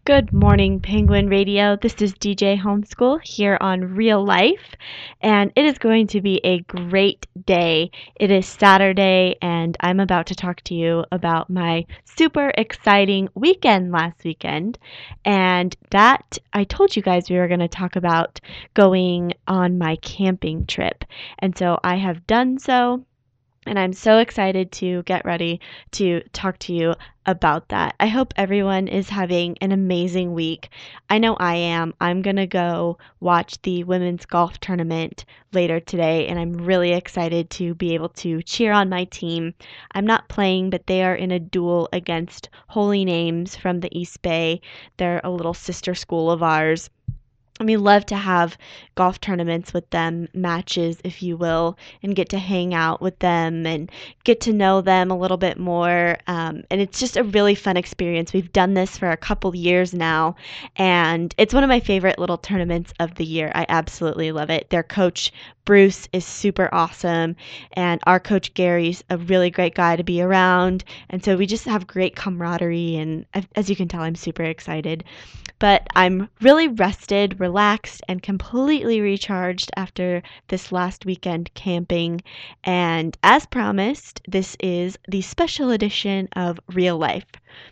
Good morning, Penguin Radio. This is DJ Homeschool here on Real Life, and it is going to be a great day. It is Saturday, and I'm about to talk to you about my super exciting weekend last weekend. And that I told you guys we were going to talk about going on my camping trip. And so I have done so. And I'm so excited to get ready to talk to you about that. I hope everyone is having an amazing week. I know I am. I'm going to go watch the women's golf tournament later today, and I'm really excited to be able to cheer on my team. I'm not playing, but they are in a duel against Holy Names from the East Bay. They're a little sister school of ours. And we love to have golf tournaments with them, matches, if you will, and get to hang out with them and get to know them a little bit more. And it's just a really fun experience. We've done this for a couple years now, and it's one of my favorite little tournaments of the year. I absolutely love it. Their coach, Bruce, is super awesome, and our coach, Gary's a really great guy to be around. And so we just have great camaraderie, and as you can tell, I'm super excited. But I'm really rested, relaxed, and completely recharged after this last weekend camping. And as promised, this is the special edition of Real Life.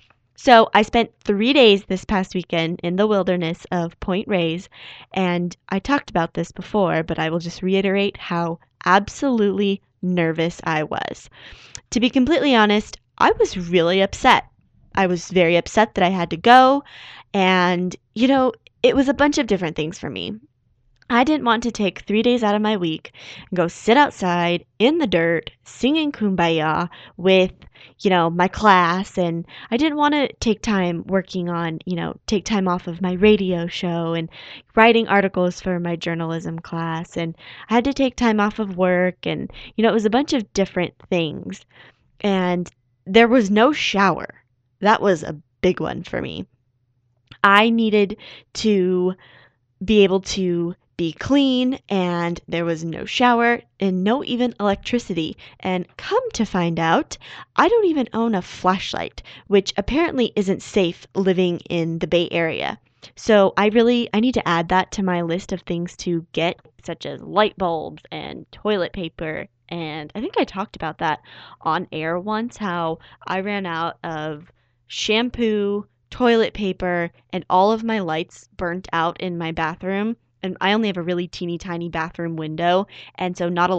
So I spent 3 days this past weekend in the wilderness of Point Reyes, and I talked about this before, but I will just reiterate how absolutely nervous I was. To be completely honest, I was really upset. I was very upset that I had to go. And, it was a bunch of different things for me. I didn't want to take 3 days out of my week and go sit outside in the dirt singing Kumbaya with, my class. And I didn't want to take time working on, take time off of my radio show and writing articles for my journalism class. And I had to take time off of work. And, it was a bunch of different things. And there was no shower. That was a big one for me. I needed to be able to be clean, and there was no shower and no even electricity. And come to find out, I don't even own a flashlight, which apparently isn't safe living in the Bay Area. So I need to add that to my list of things to get, such as light bulbs and toilet paper. And I think I talked about that on air once, how I ran out of shampoo, toilet paper, and all of my lights burnt out in my bathroom. And I only have a really teeny tiny bathroom window, and so not a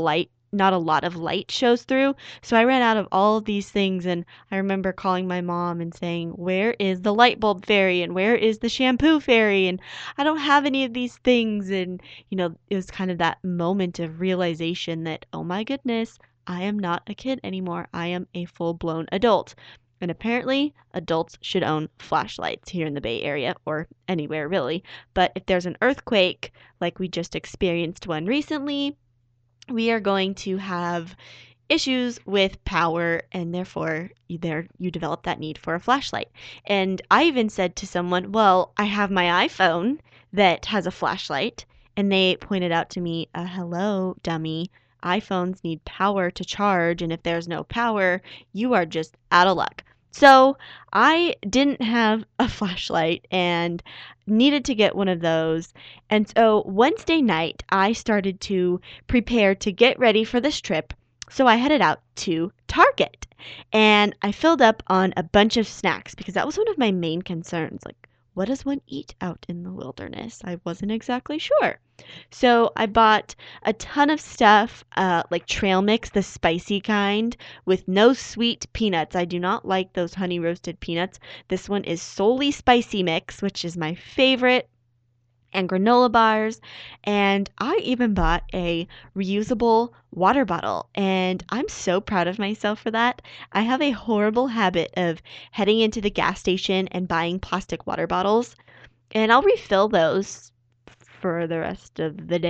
lot of light shows through. So I ran out of all of these things, and I remember calling my mom and saying, "Where is the light bulb fairy and where is the shampoo fairy? And I don't have any of these things." And it was kind of that moment of realization that, oh my goodness, I am not a kid anymore. I am a full-blown adult. And apparently, adults should own flashlights here in the Bay Area, or anywhere really. But if there's an earthquake, like we just experienced one recently, we are going to have issues with power, and therefore you develop that need for a flashlight. And I even said to someone, "Well, I have my iPhone that has a flashlight." And they pointed out to me, "Hello, dummy. iPhones need power to charge, and if there's no power, you are just out of luck." So I didn't have a flashlight and needed to get one of those. And so Wednesday night, I started to prepare to get ready for this trip. So I headed out to Target and I filled up on a bunch of snacks because that was one of my main concerns. Like, what does one eat out in the wilderness? I wasn't exactly sure. So I bought a ton of stuff, like trail mix, the spicy kind, with no sweet peanuts. I do not like those honey roasted peanuts. This one is solely spicy mix, which is my favorite, and granola bars. And I even bought a reusable water bottle, and I'm so proud of myself for that. I have a horrible habit of heading into the gas station and buying plastic water bottles, and I'll refill those for the rest of the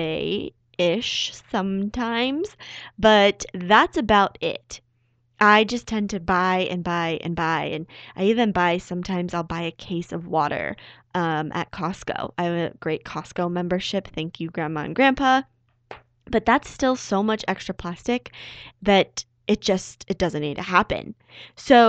day-ish sometimes, but that's about it. I just tend to buy and buy and buy, and I even sometimes I'll buy a case of water at Costco. I have a great Costco membership. Thank you, Grandma and Grandpa. But that's still so much extra plastic that it doesn't need to happen. So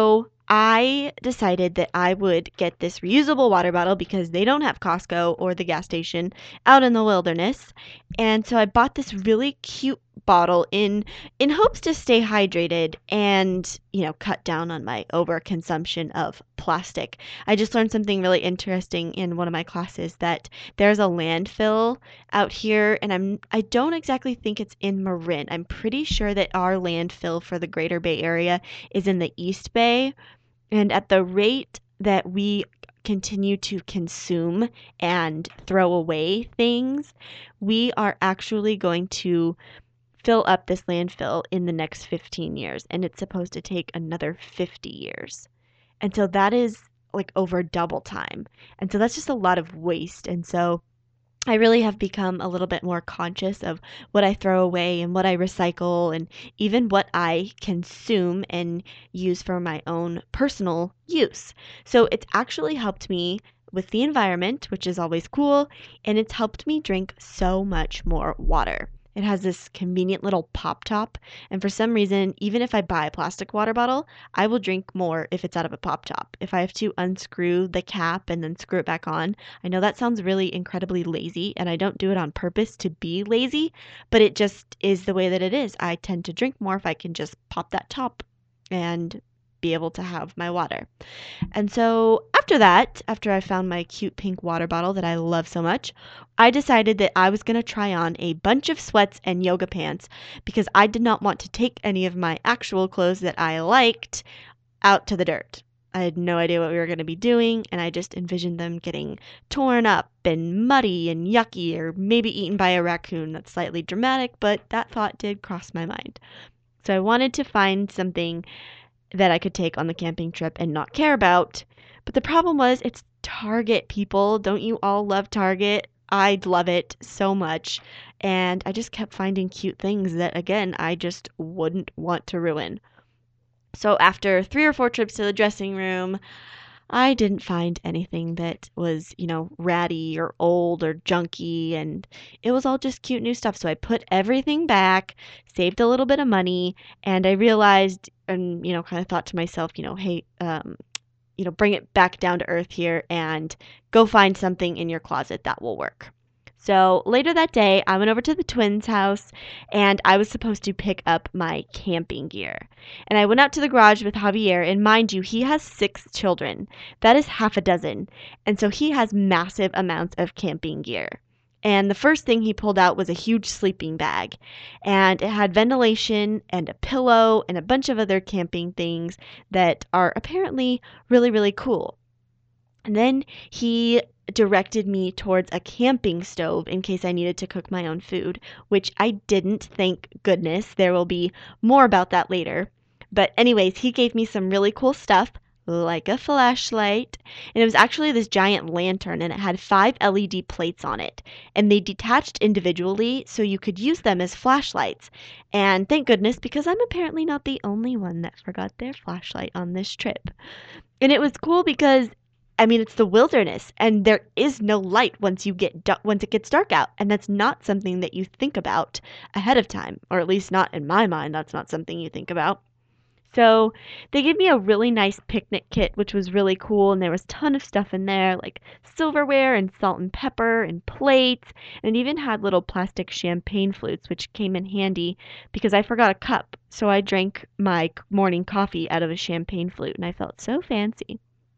I decided that I would get this reusable water bottle because they don't have Costco or the gas station out in the wilderness. And so I bought this really cute bottle in hopes to stay hydrated and, cut down on my overconsumption of plastic. I just learned something really interesting in one of my classes that there's a landfill out here and I don't exactly think it's in Marin. I'm pretty sure that our landfill for the Greater Bay Area is in the East Bay. And at the rate that we continue to consume and throw away things, we are actually going to fill up this landfill in the next 15 years. And it's supposed to take another 50 years. And so that is like over double time. And so that's just a lot of waste. And so I really have become a little bit more conscious of what I throw away and what I recycle and even what I consume and use for my own personal use. So it's actually helped me with the environment, which is always cool, and it's helped me drink so much more water. It has this convenient little pop top, and for some reason, even if I buy a plastic water bottle, I will drink more if it's out of a pop top. If I have to unscrew the cap and then screw it back on, I know that sounds really incredibly lazy, and I don't do it on purpose to be lazy, but it just is the way that it is. I tend to drink more if I can just pop that top and be able to have my water. And so after that, after I found my cute pink water bottle that I love so much, I decided that I was going to try on a bunch of sweats and yoga pants because I did not want to take any of my actual clothes that I liked out to the dirt. I had no idea what we were going to be doing, and I just envisioned them getting torn up and muddy and yucky, or maybe eaten by a raccoon. That's slightly dramatic, but that thought did cross my mind. So I wanted to find something that I could take on the camping trip and not care about. But the problem was it's Target, people. Don't you all love Target? I love it so much. And I just kept finding cute things that, again, I just wouldn't want to ruin. So after 3 or 4 trips to the dressing room, I didn't find anything that was, ratty or old or junky, and it was all just cute new stuff. So I put everything back, saved a little bit of money, and I realized and, kind of thought to myself, hey, bring it back down to earth here and go find something in your closet that will work. So later that day, I went over to the twins' house and I was supposed to pick up my camping gear. And I went out to the garage with Javier, and mind you, he has 6 children. That is half a dozen. And so he has massive amounts of camping gear. And the first thing he pulled out was a huge sleeping bag. And it had ventilation and a pillow and a bunch of other camping things that are apparently really, really cool. And then he directed me towards a camping stove in case I needed to cook my own food, which I didn't, thank goodness. There will be more about that later. But anyways, he gave me some really cool stuff, like a flashlight, and it was actually this giant lantern, and it had 5 LED plates on it, and they detached individually so you could use them as flashlights. And thank goodness, because I'm apparently not the only one that forgot their flashlight on this trip. And it was cool because it's the wilderness, and there is no light once it gets dark out, and that's not something that you think about ahead of time, or at least not in my mind. That's not something you think about. So they gave me a really nice picnic kit, which was really cool, and there was a ton of stuff in there, like silverware and salt and pepper and plates, and it even had little plastic champagne flutes, which came in handy because I forgot a cup, so I drank my morning coffee out of a champagne flute, and I felt so fancy.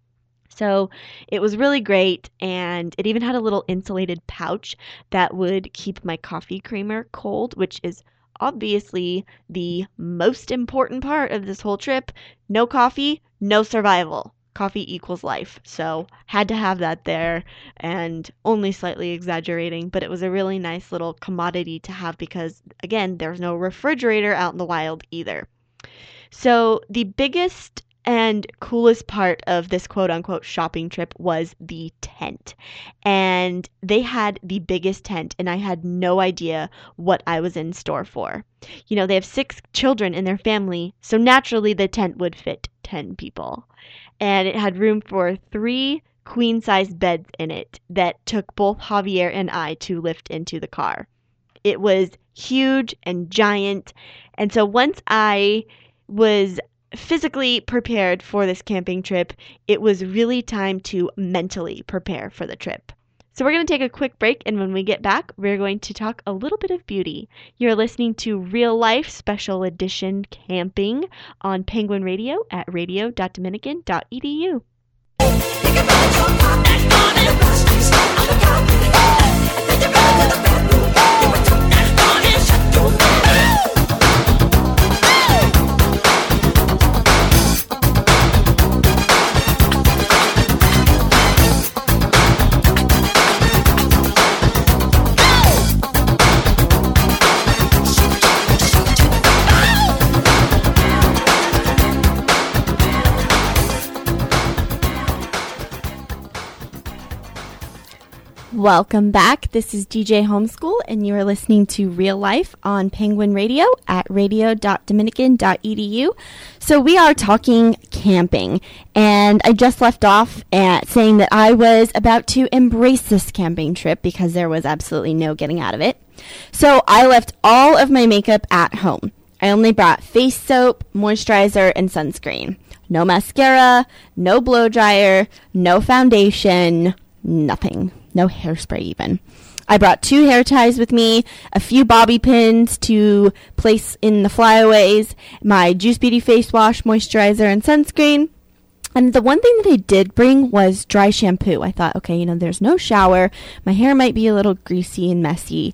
So it was really great, and it even had a little insulated pouch that would keep my coffee creamer cold, which is obviously the most important part of this whole trip. No coffee, no survival. Coffee equals life. So had to have that there, and only slightly exaggerating, but it was a really nice little commodity to have because, again, there's no refrigerator out in the wild either. So the biggest and coolest part of this quote unquote shopping trip was the tent. And they had the biggest tent, and I had no idea what I was in store for. They have 6 children in their family, so naturally the tent would fit 10 people. And it had room for 3 queen size beds in it that took both Javier and I to lift into the car. It was huge and giant. And so once I was physically prepared for this camping trip. It was really time to mentally prepare for the trip. So we're going to take a quick break, and when we get back, we're going to talk a little bit of beauty. You're listening to Real Life Special Edition Camping on Penguin Radio at radio.dominican.edu. Welcome back. This is DJ Homeschool, and you are listening to Real Life on Penguin Radio at radio.dominican.edu. So we are talking camping, and I just left off at saying that I was about to embrace this camping trip because there was absolutely no getting out of it. So I left all of my makeup at home. I only brought face soap, moisturizer, and sunscreen. No mascara, no blow dryer, no foundation, nothing. No hairspray even. I brought 2 hair ties with me, a few bobby pins to place in the flyaways, my Juice Beauty face wash, moisturizer, and sunscreen. And the one thing that I did bring was dry shampoo. I thought, okay, there's no shower. My hair might be a little greasy and messy.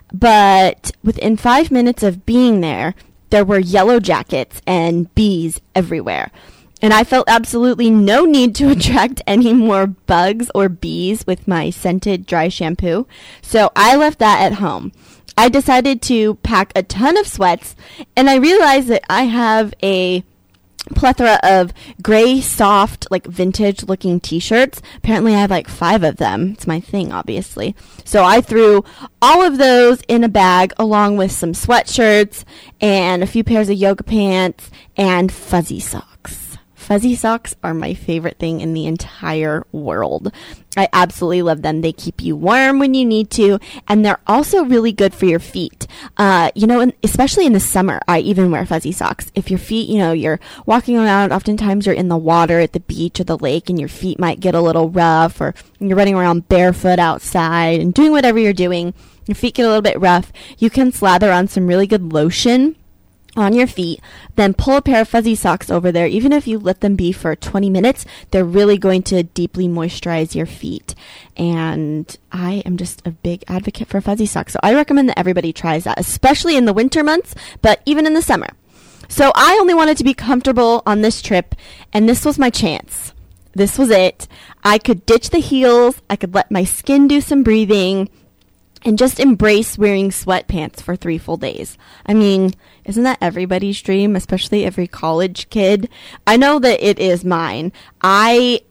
But within 5 minutes of being there were yellow jackets and bees everywhere. And I felt absolutely no need to attract any more bugs or bees with my scented dry shampoo. So I left that at home. I decided to pack a ton of sweats, and I realized that I have a plethora of gray, soft, vintage looking t-shirts. Apparently I have 5 of them. It's my thing, obviously. So I threw all of those in a bag along with some sweatshirts and a few pairs of yoga pants and fuzzy socks. Fuzzy socks are my favorite thing in the entire world. I absolutely love them. They keep you warm when you need to, and they're also really good for your feet. Especially in the summer, I even wear fuzzy socks. If your feet, you're walking around, oftentimes you're in the water at the beach or the lake, and your feet might get a little rough, or you're running around barefoot outside and doing whatever you're doing, your feet get a little bit rough, you can slather on some really good lotion on your feet, then pull a pair of fuzzy socks over there. Even if you let them be for 20 minutes, they're really going to deeply moisturize your feet. And I am just a big advocate for fuzzy socks. So I recommend that everybody tries that, especially in the winter months, but even in the summer. So I only wanted to be comfortable on this trip, and this was my chance. This was it. I could ditch the heels. I could let my skin do some breathing and just embrace wearing sweatpants for 3 full days. I mean, isn't that everybody's dream, especially every college kid? I know that it is mine. I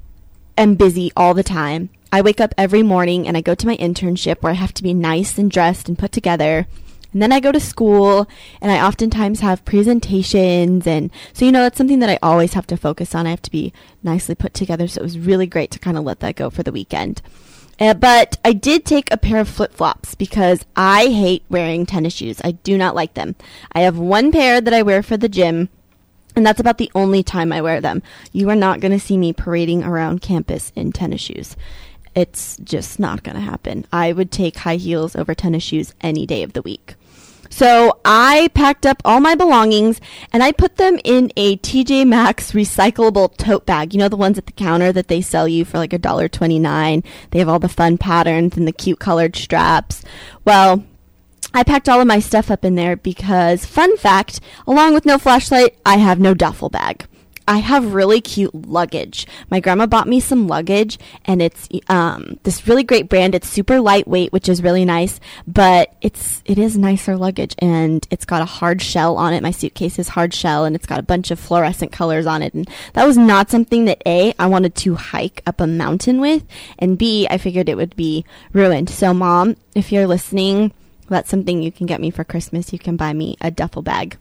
am busy all the time. I wake up every morning and I go to my internship where I have to be nice and dressed and put together. And then I go to school and I oftentimes have presentations. And so, that's something that I always have to focus on. I have to be nicely put together. So it was really great to kind of let that go for the weekend. But I did take a pair of flip-flops because I hate wearing tennis shoes. I do not like them. I have 1 pair that I wear for the gym, and that's about the only time I wear them. You are not going to see me parading around campus in tennis shoes. It's just not going to happen. I would take high heels over tennis shoes any day of the week. So I packed up all my belongings and I put them in a TJ Maxx recyclable tote bag. The ones at the counter that they sell you for $1.29. They have all the fun patterns and the cute colored straps. Well, I packed all of my stuff up in there because, fun fact, along with no flashlight, I have no duffel bag. I have really cute luggage. My grandma bought me some luggage, and it's this really great brand. It's super lightweight, which is really nice, but it is nicer luggage, and it's got a hard shell on it. My suitcase is hard shell, and it's got a bunch of fluorescent colors on it, and that was not something that, A, I wanted to hike up a mountain with, and B, I figured it would be ruined. So, Mom, if you're listening, that's something you can get me for Christmas. You can buy me a duffel bag.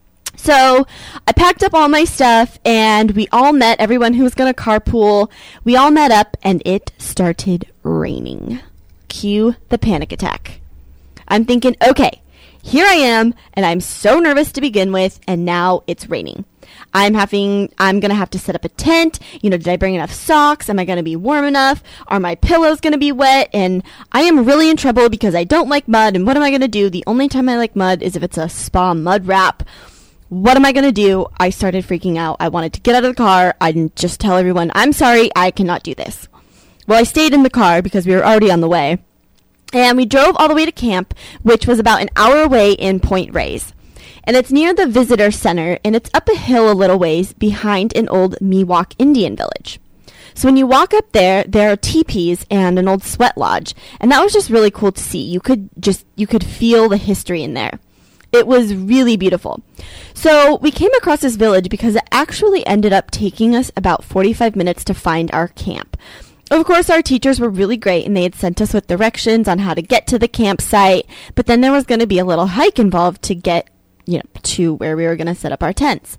So I packed up all my stuff, and we all met, everyone who was going to carpool, we all met up, and it started raining. Cue the panic attack. I'm thinking, okay, here I am, and I'm so nervous to begin with, and now it's raining. I'm going to have to set up a tent. Did I bring enough socks? Am I going to be warm enough? Are my pillows going to be wet? And I am really in trouble because I don't like mud. And what am I going to do? The only time I like mud is if it's a spa mud wrap. What am I going to do? I started freaking out. I wanted to get out of the car. I didn't just tell everyone, I'm sorry, I cannot do this. Well, I stayed in the car because we were already on the way. And we drove all the way to camp, which was about an hour away in Point Reyes. And it's near the visitor center, and it's up a hill a little ways behind an old Miwok Indian village. So when you walk up there, there are teepees and an old sweat lodge, and that was just really cool to see. You could feel the history in there. It was really beautiful. So we came across this village because it actually ended up taking us about 45 minutes to find our camp. Of course, our teachers were really great, and they had sent us with directions on how to get to the campsite, but then there was going to be a little hike involved to get to where we were going to set up our tents.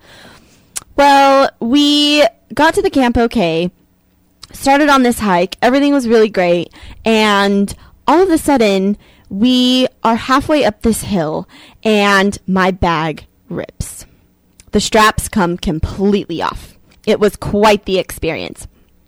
Well, we got to the camp okay, started on this hike, everything was really great, and all of a sudden, we are halfway up this hill, and my bag rips. The straps come completely off. It was quite the experience.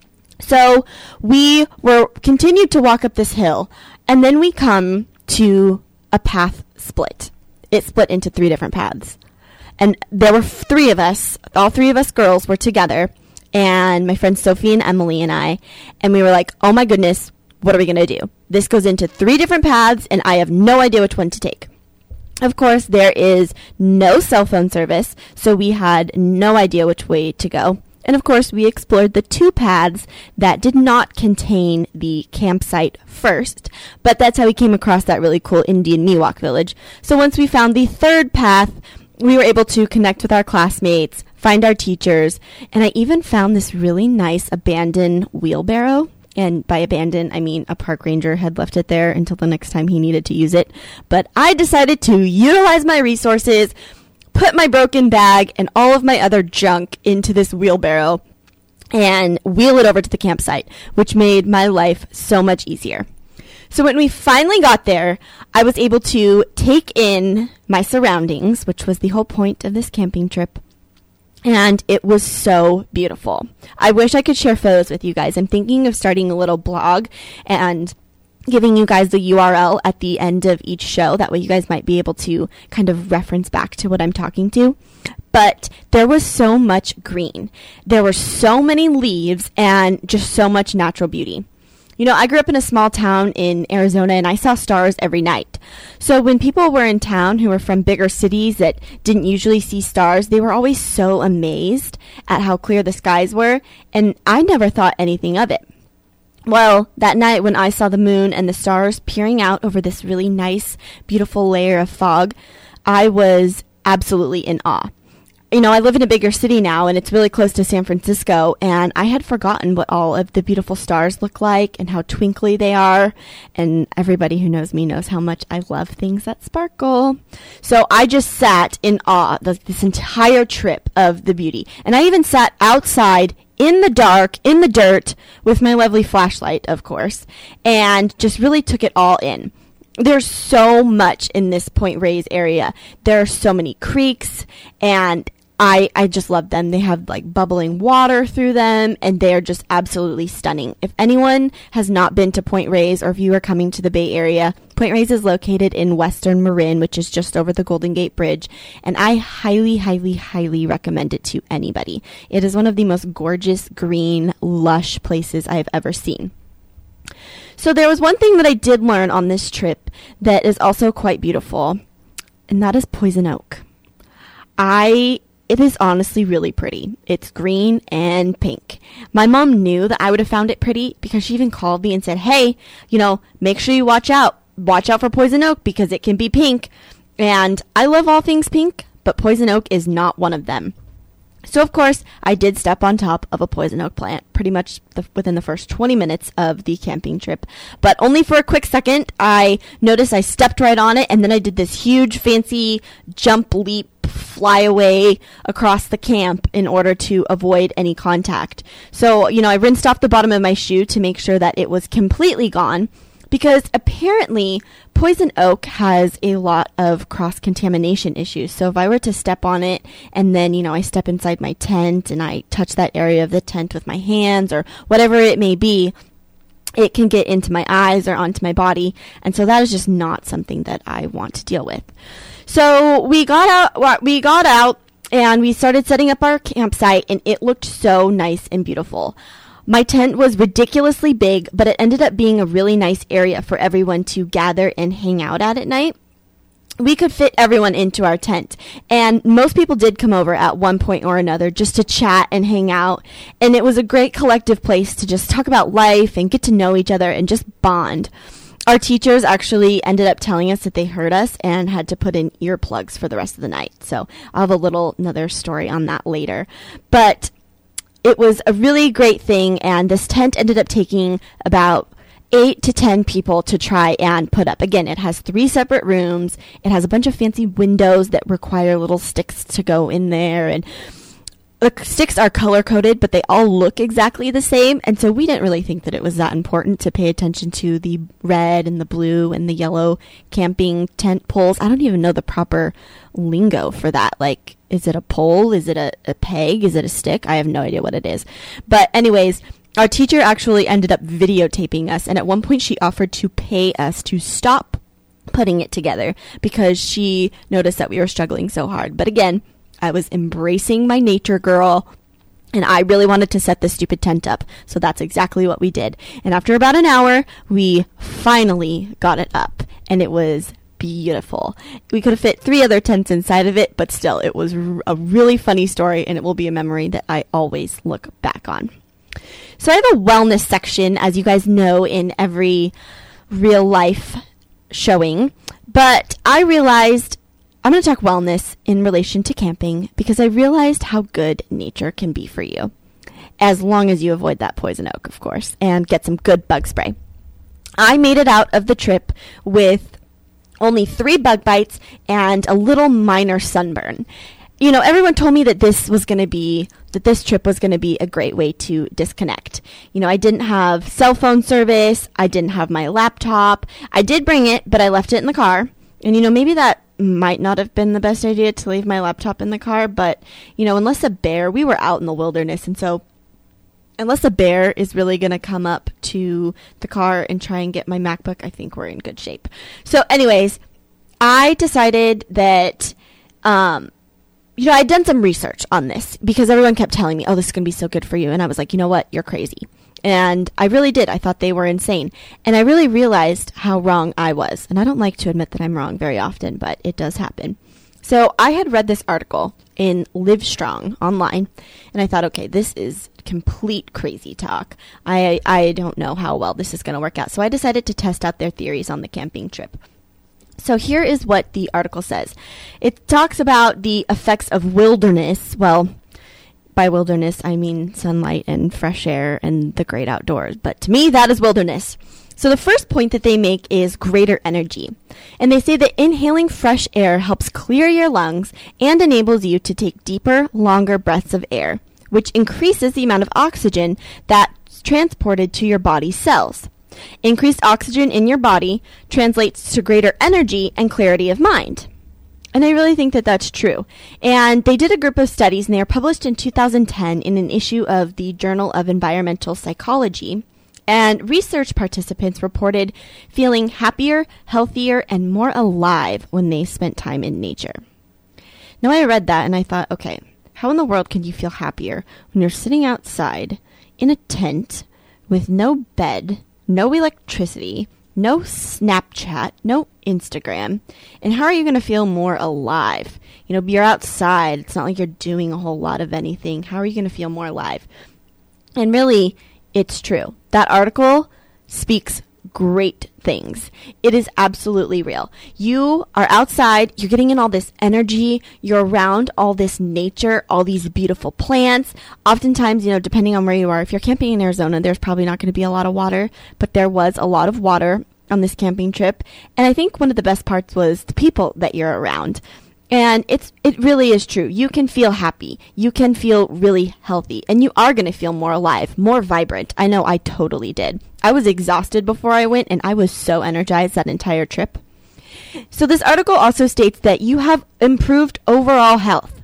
So we continued to walk up this hill, and then we come to a path split. It split into 3 different paths. And there were 3 of us, all 3 of us girls were together, and my friends Sophie and Emily and I, and we were like, oh my goodness, what are we going to do? This goes into 3 different paths, and I have no idea which one to take. Of course, there is no cell phone service, so we had no idea which way to go. And of course, we explored the 2 paths that did not contain the campsite first, but that's how we came across that really cool Indian Miwok village. So once we found the 3rd path, we were able to connect with our classmates, find our teachers, and I even found this really nice abandoned wheelbarrow. And by abandoned, I mean a park ranger had left it there until the next time he needed to use it. But I decided to utilize my resources, put my broken bag and all of my other junk into this wheelbarrow and wheel it over to the campsite, which made my life so much easier. So when we finally got there, I was able to take in my surroundings, which was the whole point of this camping trip. And it was so beautiful. I wish I could share photos with you guys. I'm thinking of starting a little blog and giving you guys the URL at the end of each show. That way you guys might be able to kind of reference back to what I'm talking to. But there was so much green. There were so many leaves and just so much natural beauty. I grew up in a small town in Arizona, and I saw stars every night. So when people were in town who were from bigger cities that didn't usually see stars, they were always so amazed at how clear the skies were, and I never thought anything of it. Well, that night when I saw the moon and the stars peering out over this really nice, beautiful layer of fog, I was absolutely in awe. I live in a bigger city now, and it's really close to San Francisco, and I had forgotten what all of the beautiful stars look like and how twinkly they are, and everybody who knows me knows how much I love things that sparkle. So I just sat in awe this entire trip of the beauty, and I even sat outside in the dark, in the dirt, with my lovely flashlight, of course, and just really took it all in. There's so much in this Point Reyes area. There are so many creeks, and I just love them. They have like bubbling water through them, and they are just absolutely stunning. If anyone has not been to Point Reyes, or if you are coming to the Bay Area, Point Reyes is located in Western Marin, which is just over the Golden Gate Bridge, and I highly, highly, highly recommend it to anybody. It is one of the most gorgeous, green, lush places I have ever seen. So there was one thing that I did learn on this trip that is also quite beautiful, and that is poison oak. It is honestly really pretty. It's green and pink. My mom knew that I would have found it pretty because she even called me and said, hey, make sure you watch out. Watch out for poison oak because it can be pink. And I love all things pink, but poison oak is not one of them. So, of course, I did step on top of a poison oak plant pretty much within the first 20 minutes of the camping trip. But only for a quick second. I noticed I stepped right on it, and then I did this huge, fancy jump, leap, fly away across the camp in order to avoid any contact. So, I rinsed off the bottom of my shoe to make sure that it was completely gone, because apparently poison oak has a lot of cross-contamination issues. So if I were to step on it and then, I step inside my tent and I touch that area of the tent with my hands or whatever it may be, it can get into my eyes or onto my body. And so that is just not something that I want to deal with. So we got out and we started setting up our campsite, and it looked so nice and beautiful. My tent was ridiculously big, but it ended up being a really nice area for everyone to gather and hang out at night. We could fit everyone into our tent, and most people did come over at one point or another just to chat and hang out, and it was a great collective place to just talk about life and get to know each other and just bond. Our teachers actually ended up telling us that they heard us and had to put in earplugs for the rest of the night, so I'll have another story on that later. But it was a really great thing, and this tent ended up taking about 8 to 10 people to try and put up. Again, it has 3 separate rooms. It has a bunch of fancy windows that require little sticks to go in there. And the sticks are color-coded, but they all look exactly the same. And so we didn't really think that it was that important to pay attention to the red and the blue and the yellow camping tent poles. I don't even know the proper lingo for that. Like, is it a pole? Is it a peg? Is it a stick? I have no idea what it is. But anyways, our teacher actually ended up videotaping us, and at one point she offered to pay us to stop putting it together because she noticed that we were struggling so hard. But again, I was embracing my nature girl, and I really wanted to set this stupid tent up, so that's exactly what we did. And after about an hour, we finally got it up, and it was beautiful. We could have fit 3 other tents inside of it, but still, it was a really funny story, and it will be a memory that I always look back on. So I have a wellness section, as you guys know, in every real life showing, but I realized I'm going to talk wellness in relation to camping because I realized how good nature can be for you, as long as you avoid that poison oak, of course, and get some good bug spray. I made it out of the trip with only 3 bug bites and a little minor sunburn. Everyone told me that this trip was going to be a great way to disconnect. I didn't have cell phone service. I didn't have my laptop. I did bring it, but I left it in the car. And, maybe that might not have been the best idea to leave my laptop in the car, but, unless we were out in the wilderness, and so unless a bear is really going to come up to the car and try and get my MacBook, I think we're in good shape. So anyways, I decided that, I'd done some research on this because everyone kept telling me, oh, this is going to be so good for you. And I was like, you know what? You're crazy. And I really did. I thought they were insane. And I really realized how wrong I was. And I don't like to admit that I'm wrong very often, but it does happen. So I had read this article in Livestrong online, and I thought, okay, this is complete crazy talk. I don't know how well this is going to work out. So I decided to test out their theories on the camping trip. So here is what the article says. It talks about the effects of wilderness. Well, by wilderness, I mean sunlight and fresh air and the great outdoors. But to me, that is wilderness. So the first point that they make is greater energy. And they say that inhaling fresh air helps clear your lungs and enables you to take deeper, longer breaths of air, which increases the amount of oxygen that's transported to your body's cells. Increased oxygen in your body translates to greater energy and clarity of mind. And I really think that that's true. And they did a group of studies, and they are published in 2010 in an issue of the Journal of Environmental Psychology. And research participants reported feeling happier, healthier, and more alive when they spent time in nature. Now, I read that and I thought, okay, how in the world can you feel happier when you're sitting outside in a tent with no bed, no electricity, no Snapchat, no Instagram, and how are you going to feel more alive? You're outside. It's not like you're doing a whole lot of anything. How are you going to feel more alive? And really, it's true. That article speaks great things. It is absolutely real. You are outside, you're getting in all this energy, you're around all this nature, all these beautiful plants. Oftentimes, depending on where you are, if you're camping in Arizona, there's probably not going to be a lot of water, but there was a lot of water on this camping trip. And I think one of the best parts was the people that you're around. And it really is true. You can feel happy. You can feel really healthy. And you are going to feel more alive, more vibrant. I know I totally did. I was exhausted before I went, and I was so energized that entire trip. So this article also states that you have improved overall health.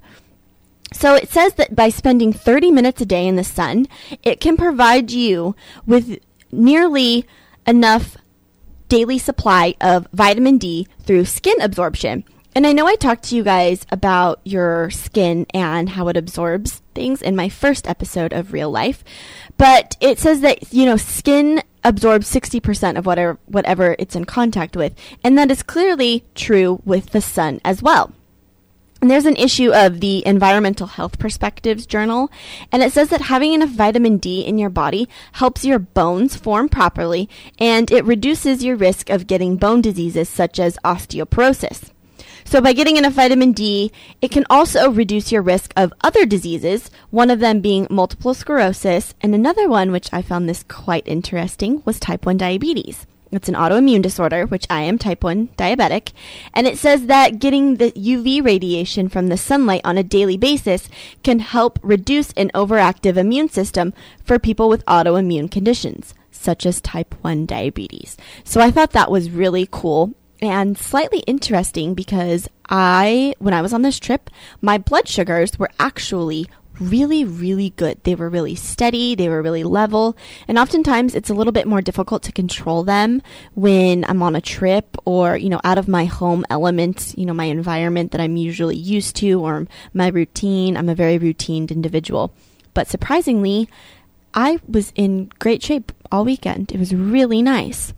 So it says that by spending 30 minutes a day in the sun, it can provide you with nearly enough daily supply of vitamin D through skin absorption. And I know I talked to you guys about your skin and how it absorbs things in my first episode of Real Life, but it says that, skin absorbs 60% of whatever it's in contact with, and that is clearly true with the sun as well. And there's an issue of the Environmental Health Perspectives Journal, and it says that having enough vitamin D in your body helps your bones form properly, and it reduces your risk of getting bone diseases such as osteoporosis. So by getting enough vitamin D, it can also reduce your risk of other diseases, one of them being multiple sclerosis, and another one, which I found this quite interesting, was type 1 diabetes. It's an autoimmune disorder, which I am type 1 diabetic, and it says that getting the UV radiation from the sunlight on a daily basis can help reduce an overactive immune system for people with autoimmune conditions, such as type 1 diabetes. So I thought that was really cool and slightly interesting because when I was on this trip, my blood sugars were actually really, really good. They were really steady. They were really level. And oftentimes it's a little bit more difficult to control them when I'm on a trip or, out of my home element, my environment that I'm usually used to or my routine. I'm a very routined individual. But surprisingly, I was in great shape all weekend. It was really nice.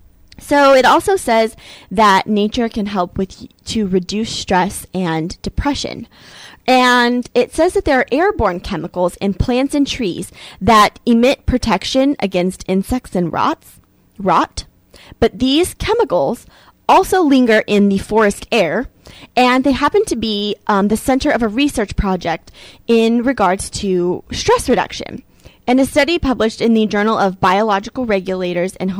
So it also says that nature can help to reduce stress and depression. And it says that there are airborne chemicals in plants and trees that emit protection against insects and rot. But these chemicals also linger in the forest air, and they happen to be the center of a research project in regards to stress reduction. And a study published in the Journal of Biological Regulators and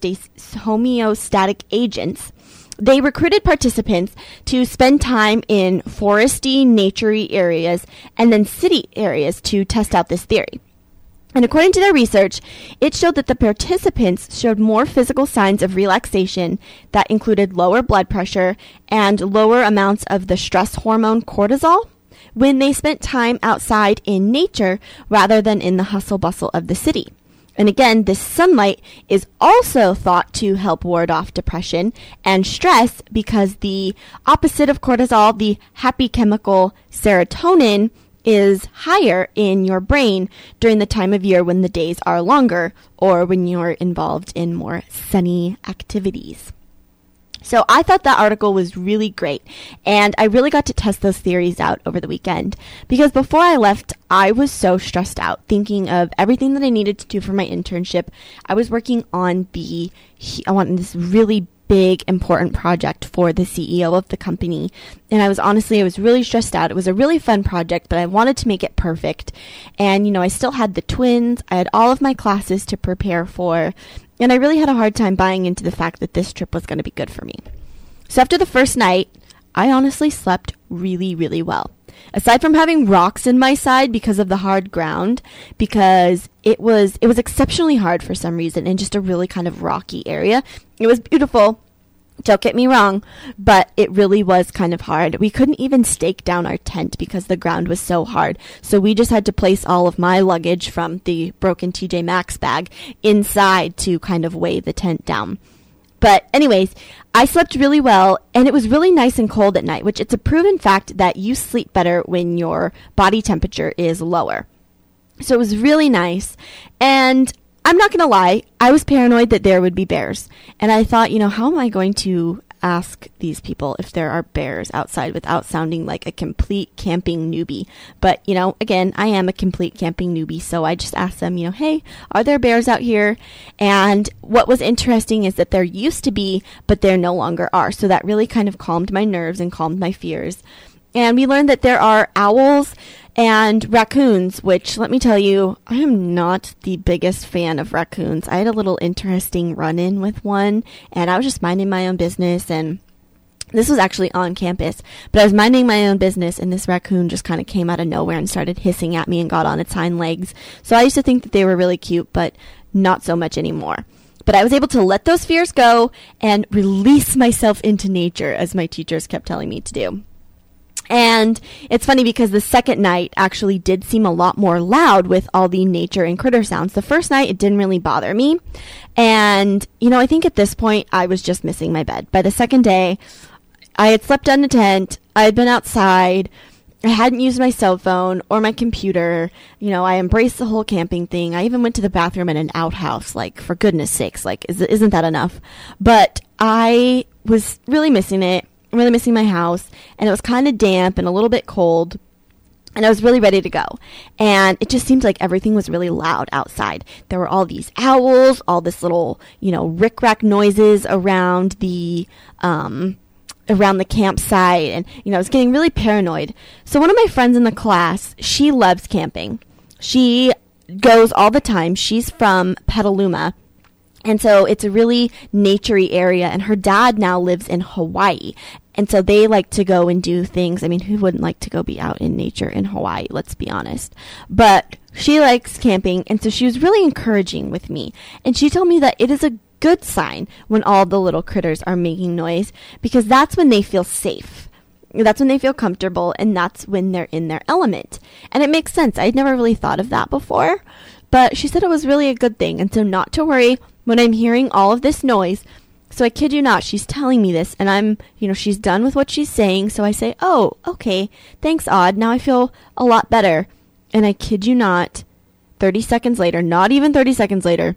Homeostatic Agents, they recruited participants to spend time in foresty, naturey areas and then city areas to test out this theory. And according to their research, it showed that the participants showed more physical signs of relaxation that included lower blood pressure and lower amounts of the stress hormone cortisol when they spent time outside in nature rather than in the hustle bustle of the city. And again, this sunlight is also thought to help ward off depression and stress because the opposite of cortisol, the happy chemical serotonin, is higher in your brain during the time of year when the days are longer or when you're involved in more sunny activities. So I thought that article was really great, and I really got to test those theories out over the weekend because before I left, I was so stressed out thinking of everything that I needed to do for my internship. I was working on this really big, important project for the CEO of the company, and I was really stressed out. It was a really fun project, but I wanted to make it perfect, and I still had the twins. I had all of my classes to prepare for, and I really had a hard time buying into the fact that this trip was going to be good for me. So after the first night, I honestly slept really, really well. Aside from having rocks in my side because of the hard ground, because it was exceptionally hard for some reason in just a really kind of rocky area. It was beautiful. Don't get me wrong, but it really was kind of hard. We couldn't even stake down our tent because the ground was so hard. So we just had to place all of my luggage from the broken TJ Maxx bag inside to kind of weigh the tent down. But anyways, I slept really well, and it was really nice and cold at night, which it's a proven fact that you sleep better when your body temperature is lower. So it was really nice, and I'm not going to lie, I was paranoid that there would be bears. And I thought, how am I going to ask these people if there are bears outside without sounding like a complete camping newbie? But, again, I am a complete camping newbie, so I just asked them, hey, are there bears out here? And what was interesting is that there used to be, but there no longer are. So that really kind of calmed my nerves and calmed my fears. And we learned that there are owls and raccoons, which, let me tell you, I am not the biggest fan of raccoons. I had a little interesting run-in with one, and I was just minding my own business, and this was actually on campus, but I was minding my own business, and this raccoon just kind of came out of nowhere and started hissing at me and got on its hind legs. So I used to think that they were really cute, but not so much anymore. But I was able to let those fears go and release myself into nature, as my teachers kept telling me to do. And it's funny because the second night actually did seem a lot more loud with all the nature and critter sounds. The first night, it didn't really bother me. And, I think at this point, I was just missing my bed. By the second day, I had slept in a tent. I had been outside. I hadn't used my cell phone or my computer. I embraced the whole camping thing. I even went to the bathroom in an outhouse, for goodness sakes, isn't that enough? But I was really missing it, really missing my house, and it was kind of damp and a little bit cold, and I was really ready to go. And it just seemed like everything was really loud outside. There were all these owls, all this little, rick-rack noises around the campsite, and I was getting really paranoid. So one of my friends in the class, she loves camping. She goes all the time. She's from Petaluma, and so it's a really naturey area, and her dad now lives in Hawaii, and so they like to go and do things. I mean, who wouldn't like to go be out in nature in Hawaii, let's be honest. But she likes camping, and so she was really encouraging with me, and she told me that it is a good sign when all the little critters are making noise, because that's when they feel safe. That's when they feel comfortable, and that's when they're in their element. And it makes sense. I'd never really thought of that before, but she said it was really a good thing, and so not to worry when I'm hearing all of this noise. So I kid you not, she's telling me this, and I'm, she's done with what she's saying, so I say, oh, okay, thanks, Odd, now I feel a lot better. And I kid you not, 30 seconds later, not even 30 seconds later,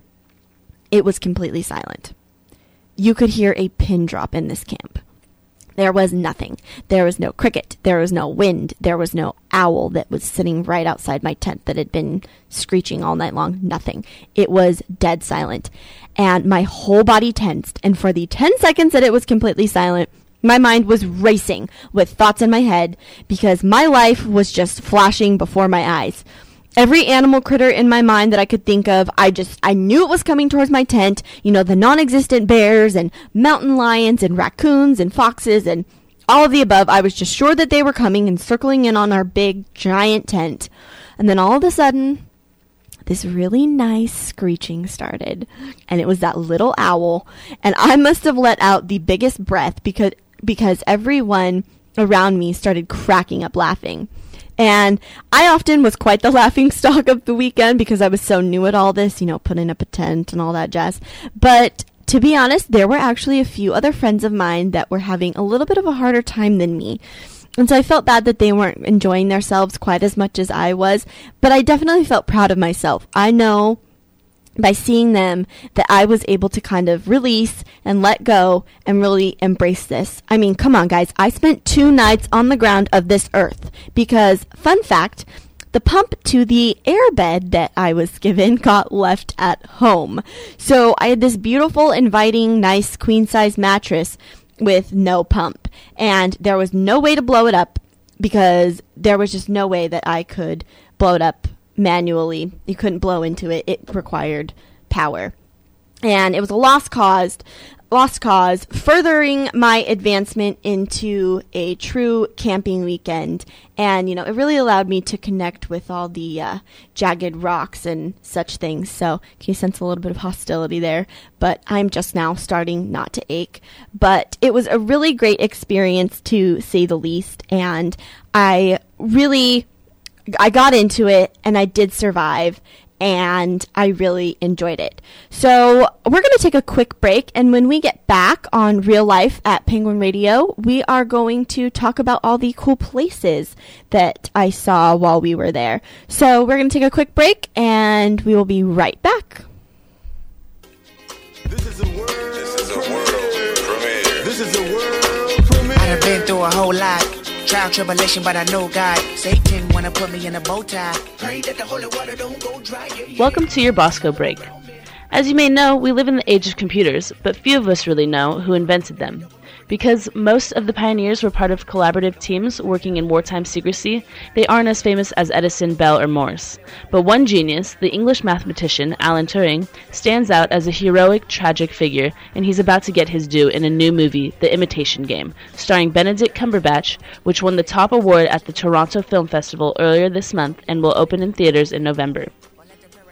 it was completely silent. You could hear a pin drop in this camp. There was nothing. There was no cricket. There was no wind. There was no owl that was sitting right outside my tent that had been screeching all night long. Nothing. It was dead silent. And my whole body tensed. And for the 10 seconds that it was completely silent, my mind was racing with thoughts in my head because my life was just flashing before my eyes. Every animal critter in my mind that I could think of, I knew it was coming towards my tent. The non-existent bears and mountain lions and raccoons and foxes and all of the above. I was just sure that they were coming and circling in on our big, giant tent. And then all of a sudden, this really nice screeching started. And it was that little owl. And I must have let out the biggest breath because everyone around me started cracking up laughing. And I often was quite the laughing stock of the weekend because I was so new at all this, putting up a tent and all that jazz. But to be honest, there were actually a few other friends of mine that were having a little bit of a harder time than me. And so I felt bad that they weren't enjoying themselves quite as much as I was. But I definitely felt proud of myself. I know by seeing them that I was able to kind of release and let go and really embrace this. I mean, come on, guys. I spent 2 nights on the ground of this earth because, fun fact, the pump to the airbed that I was given got left at home. So I had this beautiful, inviting, nice queen-size mattress with no pump. And there was no way to blow it up because there was just no way that I could blow it up manually. You couldn't blow into it. It required power. And it was a lost cause, furthering my advancement into a true camping weekend. And, it really allowed me to connect with all the jagged rocks and such things. So can you sense a little bit of hostility there? But I'm just now starting not to ache. But it was a really great experience, to say the least. And I got into it, and I did survive, and I really enjoyed it. So we're going to take a quick break, and when we get back on Real Life at Penguin Radio, we are going to talk about all the cool places that I saw while we were there. So we're going to take a quick break, and we will be right back. This is a world premiere. This is a world premiere. I've been through a whole lot. Trial, tribulation, but I know God. Satan wanna put me in a bow tie. Pray that the holy water don't go dry. Welcome to your Bosco Break. As you may know, we live in the age of computers, but few of us really know who invented them. Because most of the pioneers were part of collaborative teams working in wartime secrecy, they aren't as famous as Edison, Bell, or Morse. But one genius, the English mathematician Alan Turing, stands out as a heroic, tragic figure, and he's about to get his due in a new movie, The Imitation Game, starring Benedict Cumberbatch, which won the top award at the Toronto Film Festival earlier this month and will open in theaters in November.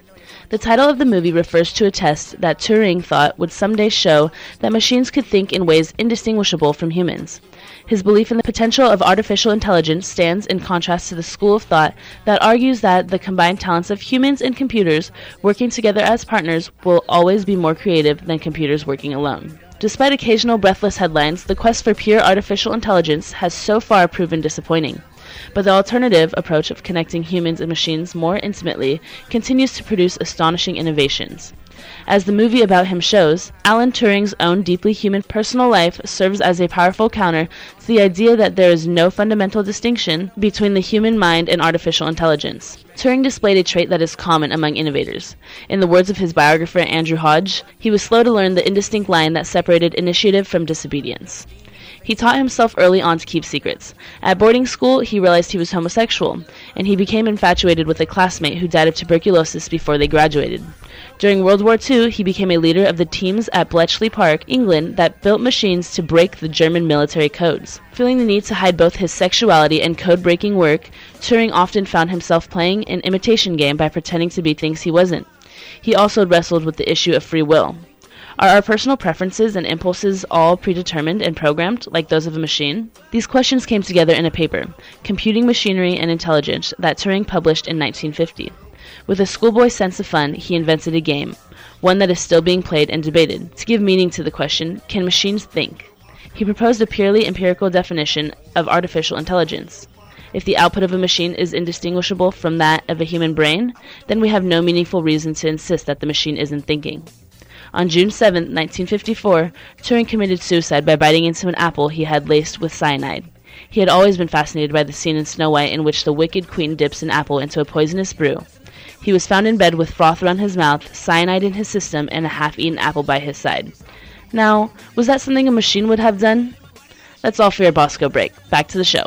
The title of the movie refers to a test that Turing thought would someday show that machines could think in ways indistinguishable from humans. His belief in the potential of artificial intelligence stands in contrast to the school of thought that argues that the combined talents of humans and computers working together as partners will always be more creative than computers working alone. Despite occasional breathless headlines, the quest for pure artificial intelligence has so far proven disappointing. But the alternative approach of connecting humans and machines more intimately continues to produce astonishing innovations. As the movie about him shows, Alan Turing's own deeply human personal life serves as a powerful counter to the idea that there is no fundamental distinction between the human mind and artificial intelligence. Turing displayed a trait that is common among innovators. In the words of his biographer Andrew Hodge, he was slow to learn the indistinct line that separated initiative from disobedience. He taught himself early on to keep secrets. At boarding school, he realized he was homosexual, and he became infatuated with a classmate who died of tuberculosis before they graduated. During World War II, he became a leader of the teams at Bletchley Park, England, that built machines to break the German military codes. Feeling the need to hide both his sexuality and code-breaking work, Turing often found himself playing an imitation game by pretending to be things he wasn't. He also wrestled with the issue of free will. Are our personal preferences and impulses all predetermined and programmed, like those of a machine? These questions came together in a paper, Computing Machinery and Intelligence, that Turing published in 1950. With a schoolboy's sense of fun, he invented a game, one that is still being played and debated, to give meaning to the question, can machines think? He proposed a purely empirical definition of artificial intelligence. If the output of a machine is indistinguishable from that of a human brain, then we have no meaningful reason to insist that the machine isn't thinking. On June 7, 1954, Turing committed suicide by biting into an apple he had laced with cyanide. He had always been fascinated by the scene in Snow White in which the wicked queen dips an apple into a poisonous brew. He was found in bed with froth around his mouth, cyanide in his system, and a half-eaten apple by his side. Now, was that something a machine would have done? That's all for your Bosco break. Back to the show.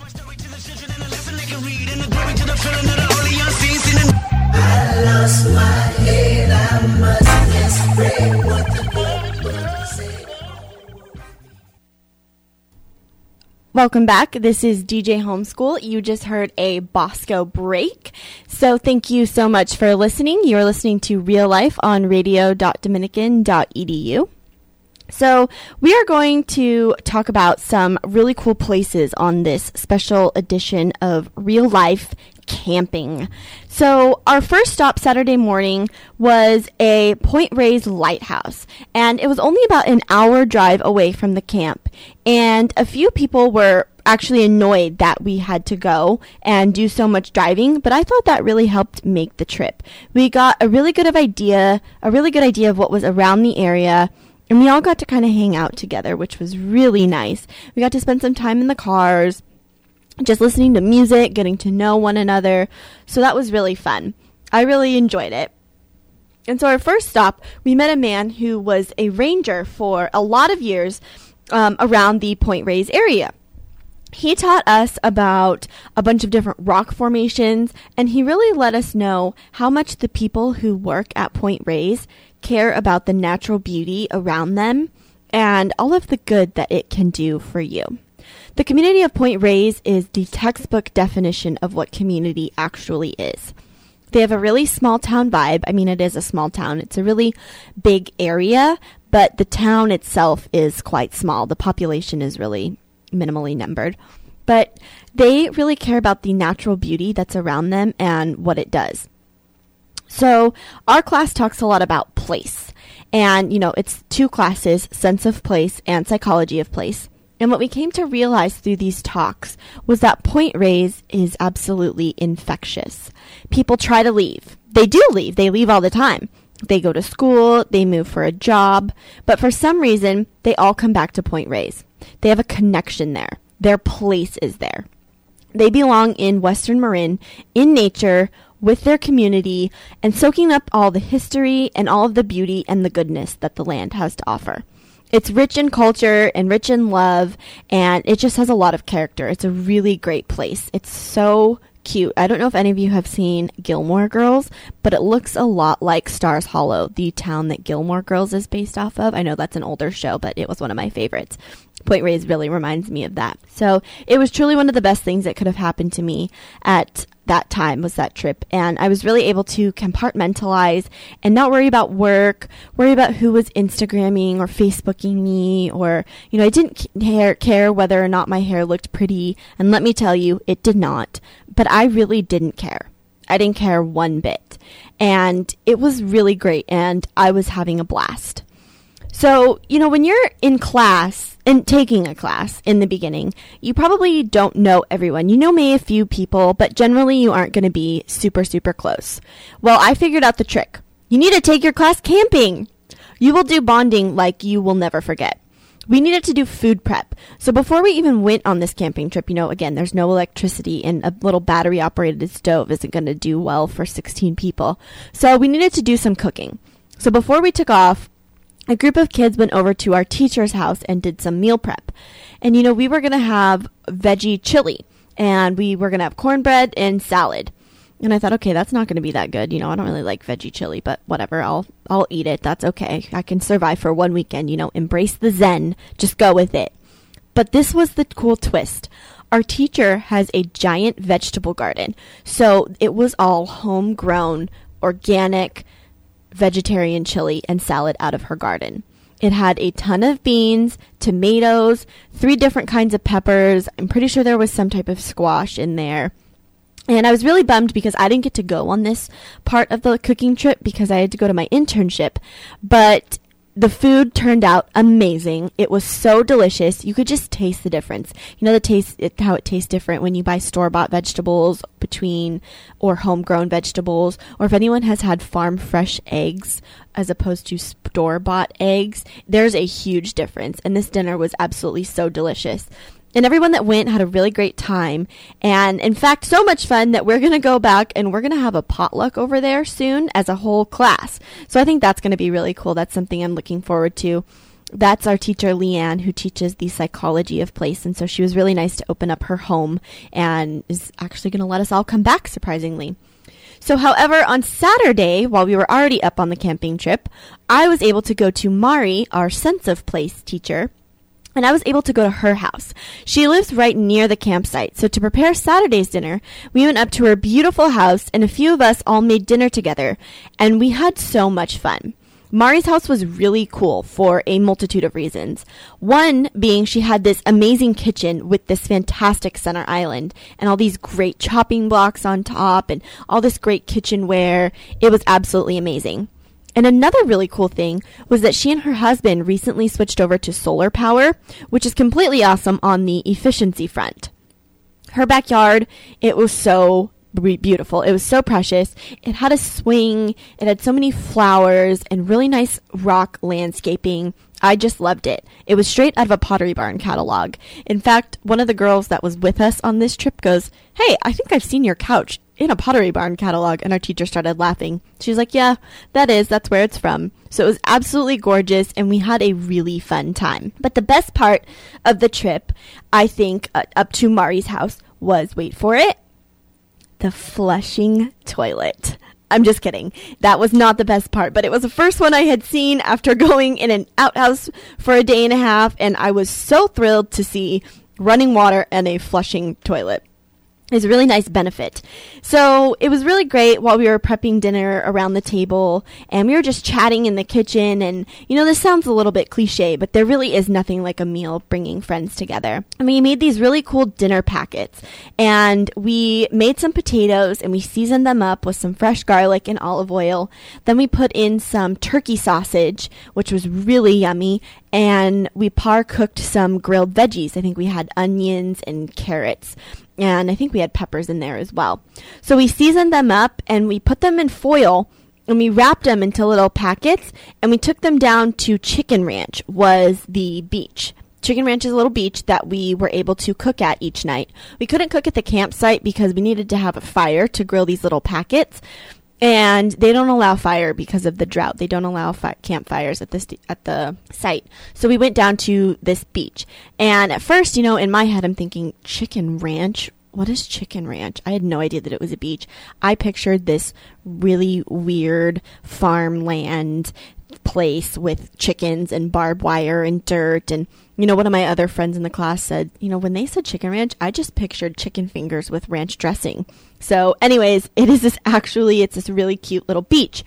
I lost my head, I must explain what the Lord said. Welcome back. This is DJ Homeschool. You just heard a Bosco break. So thank you so much for listening. You're listening to Real Life on radio.dominican.edu. So we are going to talk about some really cool places on this special edition of Real Life Camping. So our first stop Saturday morning was a Point Reyes lighthouse, and it was only about an hour drive away from the camp. And a few people were actually annoyed that we had to go and do so much driving, but I thought that really helped make the trip. We got a really good idea of what was around the area. And we all got to kind of hang out together, which was really nice. We got to spend some time in the cars, just listening to music, getting to know one another. So that was really fun. I really enjoyed it. And so our first stop, we met a man who was a ranger for a lot of years around the Point Reyes area. He taught us about a bunch of different rock formations, and he really let us know how much the people who work at Point Reyes care about the natural beauty around them and all of the good that it can do for you. The community of Point Reyes is the textbook definition of what community actually is. They have a really small town vibe. I mean, it is a small town. It's a really big area, but the town itself is quite small. The population is really minimally numbered. But they really care about the natural beauty that's around them and what it does. So our class talks a lot about place. And, it's two classes, sense of place and psychology of place. And what we came to realize through these talks was that Point Reyes is absolutely infectious. People try to leave. They do leave. They leave all the time. They go to school, they move for a job, but for some reason, they all come back to Point Reyes. They have a connection there. Their place is there. They belong in Western Marin, in nature, with their community, and soaking up all the history and all of the beauty and the goodness that the land has to offer. It's rich in culture and rich in love, and it just has a lot of character. It's a really great place. It's so cute. I don't know if any of you have seen Gilmore Girls, but it looks a lot like Stars Hollow, the town that Gilmore Girls is based off of. I know that's an older show, but it was one of my favorites. Point Reyes really reminds me of that. So it was truly one of the best things that could have happened to me at that time, was that trip. And I was really able to compartmentalize and not worry about work, worry about who was Instagramming or Facebooking me, or, I didn't care whether or not my hair looked pretty. And let me tell you, it did not. But I really didn't care. I didn't care one bit. And it was really great, and I was having a blast. So, when you're in class and taking a class in the beginning, you probably don't know everyone. You know maybe a few people, but generally you aren't going to be super, super close. Well, I figured out the trick. You need to take your class camping. You will do bonding like you will never forget. We needed to do food prep. So before we even went on this camping trip, again, there's no electricity, and a little battery-operated stove isn't going to do well for 16 people. So we needed to do some cooking. So before we took off, a group of kids went over to our teacher's house and did some meal prep. And, we were going to have veggie chili, and we were going to have cornbread and salad. And I thought, okay, that's not going to be that good. I don't really like veggie chili, but whatever, I'll eat it. That's okay. I can survive for one weekend, embrace the zen, just go with it. But this was the cool twist. Our teacher has a giant vegetable garden. So it was all homegrown, organic, vegetarian chili and salad out of her garden. It had a ton of beans, tomatoes, 3 different kinds of peppers. I'm pretty sure there was some type of squash in there. And I was really bummed because I didn't get to go on this part of the cooking trip because I had to go to my internship. But the food turned out amazing. It was so delicious. You could just taste the difference. How it tastes different when you buy store-bought vegetables or homegrown vegetables. Or if anyone has had farm fresh eggs as opposed to store-bought eggs, there's a huge difference. And this dinner was absolutely so delicious. And everyone that went had a really great time. And in fact, so much fun that we're going to go back and we're going to have a potluck over there soon as a whole class. So I think that's going to be really cool. That's something I'm looking forward to. That's our teacher, Leanne, who teaches the psychology of place. And so she was really nice to open up her home and is actually going to let us all come back, surprisingly. So, however, on Saturday, while we were already up on the camping trip, I was able to go to Mari, our sense of place teacher, and I was able to go to her house. She lives right near the campsite, so to prepare Saturday's dinner, we went up to her beautiful house, and a few of us all made dinner together, and we had so much fun. Mari's house was really cool for a multitude of reasons. One being she had this amazing kitchen with this fantastic center island and all these great chopping blocks on top and all this great kitchenware. It was absolutely amazing. And another really cool thing was that she and her husband recently switched over to solar power, which is completely awesome on the efficiency front. Her backyard, it was so beautiful. It was so precious. It had a swing. It had so many flowers and really nice rock landscaping. I just loved it. It was straight out of a Pottery Barn catalog. In fact, one of the girls that was with us on this trip goes, "Hey, I think I've seen your couch in a Pottery Barn catalog," and our teacher started laughing. She's like, "Yeah, that's where it's from." So it was absolutely gorgeous, and we had a really fun time. But the best part of the trip, I think, up to Mari's house was, wait for it, the flushing toilet. I'm just kidding. That was not the best part, but it was the first one I had seen after going in an outhouse for a day and a half, and I was so thrilled to see running water and a flushing toilet. It's a really nice benefit. So it was really great while we were prepping dinner around the table, and we were just chatting in the kitchen. And, this sounds a little bit cliche, but there really is nothing like a meal bringing friends together. And we made these really cool dinner packets, and we made some potatoes, and we seasoned them up with some fresh garlic and olive oil. Then we put in some turkey sausage, which was really yummy, and we par-cooked some grilled veggies. I think we had onions and carrots. And I think we had peppers in there as well. So we seasoned them up and we put them in foil and we wrapped them into little packets and we took them down to Chicken Ranch, was the beach. Chicken Ranch is a little beach that we were able to cook at each night. We couldn't cook at the campsite because we needed to have a fire to grill these little packets. And they don't allow fire because of the drought. They don't allow campfires at the site. So we went down to this beach. And at first, in my head, I'm thinking, Chicken Ranch? What is Chicken Ranch? I had no idea that it was a beach. I pictured this really weird farmland place with chickens and barbed wire and dirt. And, one of my other friends in the class said, when they said chicken ranch, I just pictured chicken fingers with ranch dressing. So anyways, it's this really cute little beach.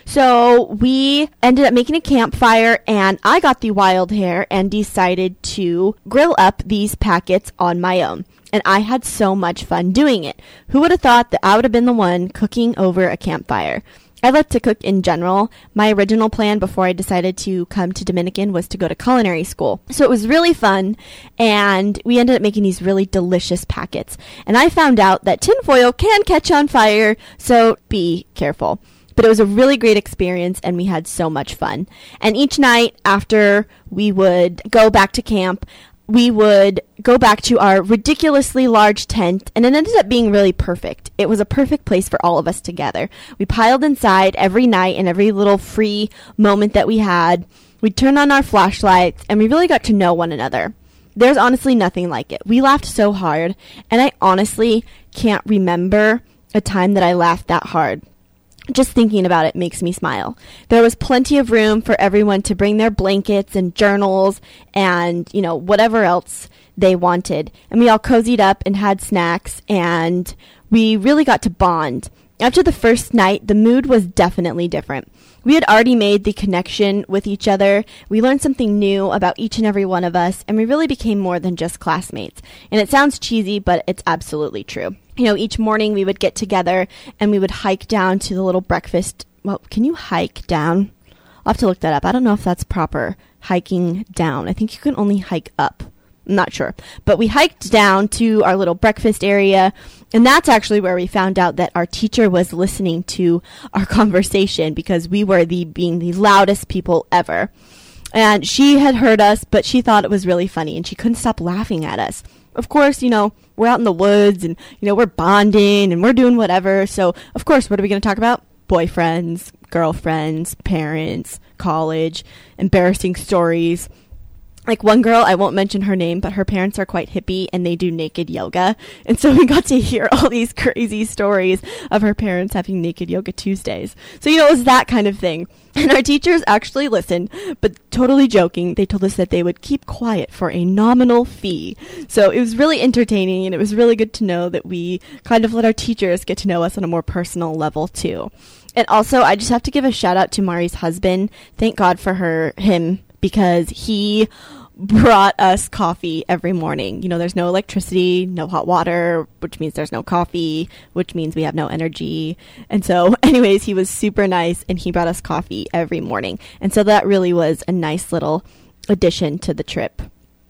So we ended up making a campfire, and I got the wild hair and decided to grill up these packets on my own. And I had so much fun doing it. Who would have thought that I would have been the one cooking over a campfire? I love to cook in general. My original plan before I decided to come to Dominican was to go to culinary school. So it was really fun, and we ended up making these really delicious packets. And I found out that tinfoil can catch on fire, so be careful. But it was a really great experience, and we had so much fun. And each night after we would go back to camp, we would go back to our ridiculously large tent, and it ended up being really perfect. It was a perfect place for all of us together. We piled inside every night, and every little free moment that we had, we'd turn on our flashlights, and we really got to know one another. There's honestly nothing like it. We laughed so hard, and I honestly can't remember a time that I laughed that hard. Just thinking about it makes me smile. There was plenty of room for everyone to bring their blankets and journals and, whatever else they wanted. And we all cozied up and had snacks, and we really got to bond. After the first night, the mood was definitely different. We had already made the connection with each other. We learned something new about each and every one of us, and we really became more than just classmates. And it sounds cheesy, but it's absolutely true. Each morning we would get together and we would hike down to the little breakfast. Well, can you hike down? I'll have to look that up. I don't know if that's proper. Hiking down. I think you can only hike up. I'm not sure. But we hiked down to our little breakfast area, and that's actually where we found out that our teacher was listening to our conversation because we were being the loudest people ever. And she had heard us, but she thought it was really funny, and she couldn't stop laughing at us. Of course, we're out in the woods, and, we're bonding, and we're doing whatever. So, of course, what are we going to talk about? Boyfriends, girlfriends, parents, college, embarrassing stories. Like one girl, I won't mention her name, but her parents are quite hippie and they do naked yoga. And so we got to hear all these crazy stories of her parents having naked yoga Tuesdays. So, it was that kind of thing. And our teachers actually listened, but totally joking, they told us that they would keep quiet for a nominal fee. So it was really entertaining, and it was really good to know that we kind of let our teachers get to know us on a more personal level too. And also, I just have to give a shout out to Mari's husband. Thank God for him. Because he brought us coffee every morning. There's no electricity, no hot water, which means there's no coffee, which means we have no energy. And so, anyways, he was super nice, and he brought us coffee every morning. And so that really was a nice little addition to the trip.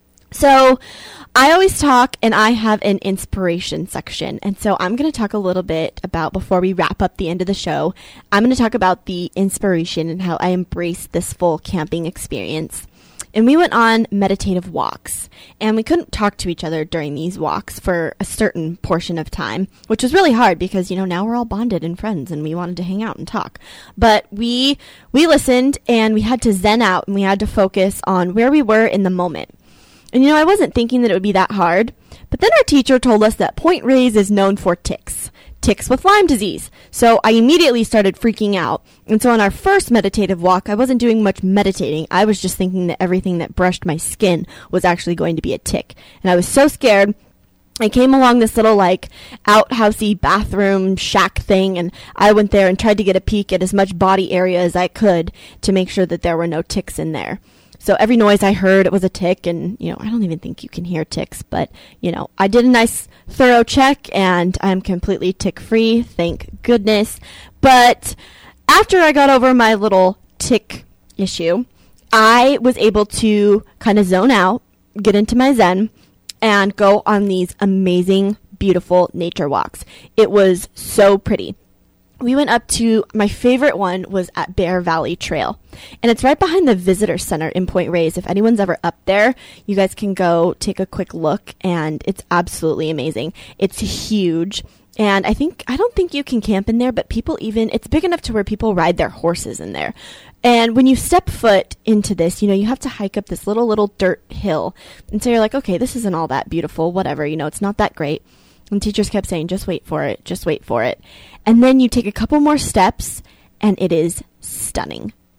So I always talk, and I have an inspiration section. And so I'm going to talk a little bit about, before we wrap up the end of the show, I'm going to talk about the inspiration and how I embraced this full camping experience. And we went on meditative walks, and we couldn't talk to each other during these walks for a certain portion of time, which was really hard because, now we're all bonded and friends and we wanted to hang out and talk. But we listened, and we had to zen out, and we had to focus on where we were in the moment. And I wasn't thinking that it would be that hard, but then our teacher told us that Point Reyes is known for ticks with Lyme disease. So I immediately started freaking out. And so on our first meditative walk, I wasn't doing much meditating. I was just thinking that everything that brushed my skin was actually going to be a tick. And I was so scared. I came along this little outhousey bathroom shack thing, and I went there and tried to get a peek at as much body area as I could to make sure that there were no ticks in there. So every noise I heard, it was a tick, and, I don't even think you can hear ticks, but, I did a nice thorough check, and I'm completely tick-free, thank goodness. But after I got over my little tick issue, I was able to kind of zone out, get into my zen, and go on these amazing, beautiful nature walks. It was so pretty. We went up to, my favorite one was at Bear Valley Trail. And it's right behind the Visitor Center in Point Reyes. If anyone's ever up there, you guys can go take a quick look, and it's absolutely amazing. It's huge. And I don't think you can camp in there, but it's big enough to where people ride their horses in there. And when you step foot into this, you have to hike up this little dirt hill. And so you're like, okay, this isn't all that beautiful, whatever, it's not that great. And teachers kept saying, just wait for it. And then you take a couple more steps, and it is stunning.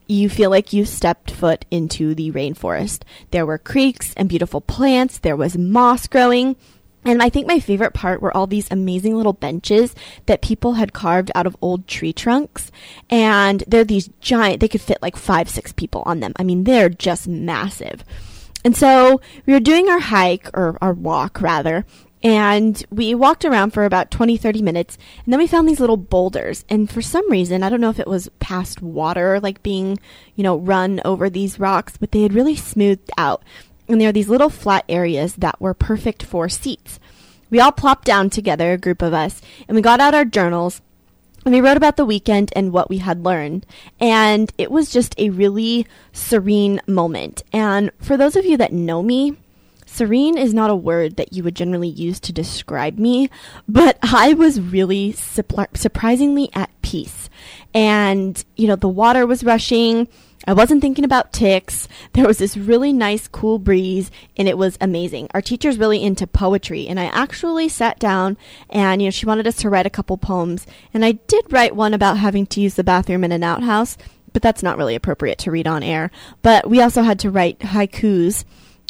you feel like you stepped foot into the rainforest. There were creeks and beautiful plants. There was moss growing. And I think my favorite part were all these amazing little benches that people had carved out of old tree trunks. And they're these giant, they could fit like 5-6 people on them. I mean, they're just massive. And so we were doing our hike, or our walk rather, and we walked around for about 20-30 minutes, and then we found these little boulders. And for some reason, I don't know if it was past water, like being, run over these rocks, but they had really smoothed out. And there are these little flat areas that were perfect for seats. We all plopped down together, a group of us, and we got out our journals, and we wrote about the weekend and what we had learned. And it was just a really serene moment. And for those of you that know me, serene is not a word that you would generally use to describe me, but I was really surprisingly at peace. And, the water was rushing. I wasn't thinking about ticks. There was this really nice, cool breeze, and it was amazing. Our teacher's really into poetry, and I actually sat down, and, she wanted us to write a couple poems, and I did write one about having to use the bathroom in an outhouse, but that's not really appropriate to read on air. But we also had to write haikus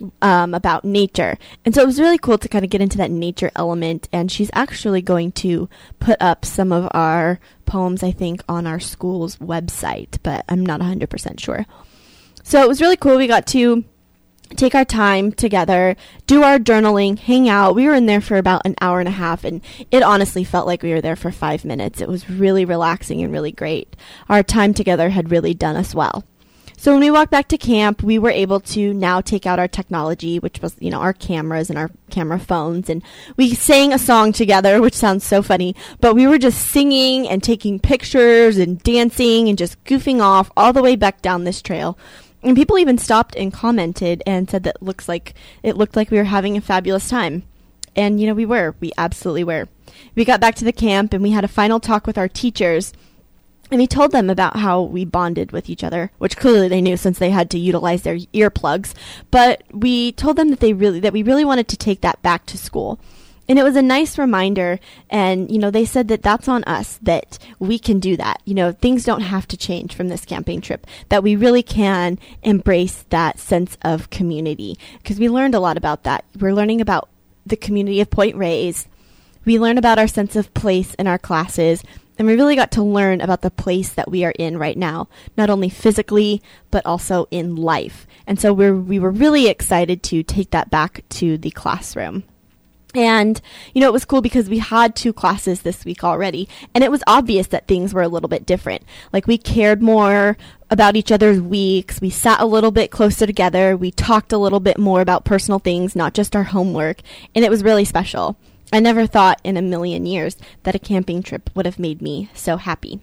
about nature. And so it was really cool to kind of get into that nature element. And she's actually going to put up some of our poems, I think, on our school's website, but I'm not 100% sure. So it was really cool. We got to take our time together, do our journaling, hang out. We were in there for about an hour and a half, and it honestly felt like we were there for 5 minutes. It was really relaxing and really great. Our time together had really done us well. So when we walked back to camp, we were able to now take out our technology, which was, our cameras and our camera phones. And we sang a song together, which sounds so funny. But we were just singing and taking pictures and dancing and just goofing off all the way back down this trail. And people even stopped and commented and said that it looked like we were having a fabulous time. And, we were. We absolutely were. We got back to the camp and we had a final talk with our teachers. And we told them about how we bonded with each other, which clearly they knew since they had to utilize their earplugs. But we told them that we really wanted to take that back to school. And it was a nice reminder. And, they said that that's on us, that we can do that. Things don't have to change from this camping trip, that we really can embrace that sense of community. Because we learned a lot about that. We're learning about the community of Point Reyes. We learned about our sense of place in our classes. And we really got to learn about the place that we are in right now, not only physically, but also in life. And so we were really excited to take that back to the classroom. And, it was cool because we had 2 classes this week already, and it was obvious that things were a little bit different. Like, we cared more about each other's weeks, we sat a little bit closer together, we talked a little bit more about personal things, not just our homework, and it was really special. I never thought in a million years that a camping trip would have made me so happy.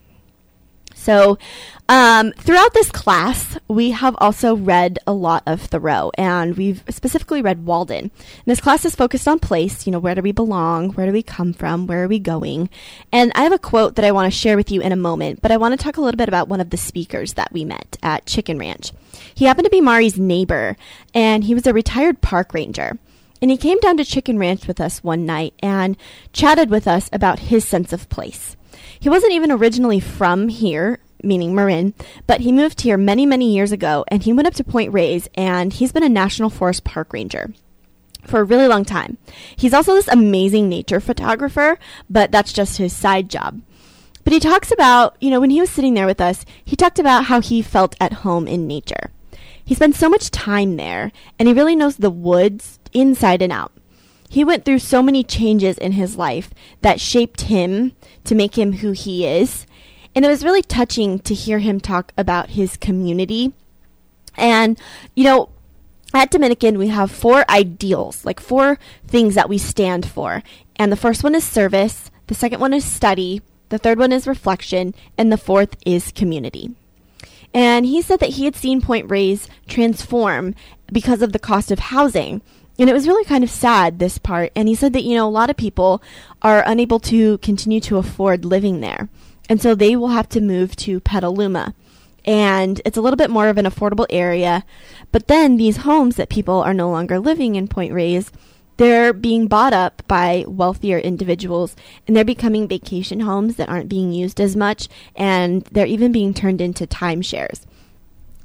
So throughout this class, we have also read a lot of Thoreau, and we've specifically read Walden. And this class is focused on place, where do we belong, where do we come from, where are we going? And I have a quote that I want to share with you in a moment, but I want to talk a little bit about one of the speakers that we met at Chicken Ranch. He happened to be Mari's neighbor, and he was a retired park ranger. And he came down to Chicken Ranch with us one night and chatted with us about his sense of place. He wasn't even originally from here, meaning Marin, but he moved here many, many years ago, and he went up to Point Reyes, and he's been a National Forest park ranger for a really long time. He's also this amazing nature photographer, but that's just his side job. But he talks about, when he was sitting there with us, he talked about how he felt at home in nature. He spent so much time there, and he really knows the woods inside and out. He went through so many changes in his life that shaped him to make him who he is. And it was really touching to hear him talk about his community. And, at Dominican, we have 4 ideals, like 4 things that we stand for. And the first one is service, the second one is study, the third one is reflection, and the fourth is community. And he said that he had seen Point Reyes transform because of the cost of housing. And it was really kind of sad, this part. And he said that, a lot of people are unable to continue to afford living there. And so they will have to move to Petaluma. And it's a little bit more of an affordable area. But then these homes that people are no longer living in Point Reyes, they're being bought up by wealthier individuals, and they're becoming vacation homes that aren't being used as much, and they're even being turned into timeshares.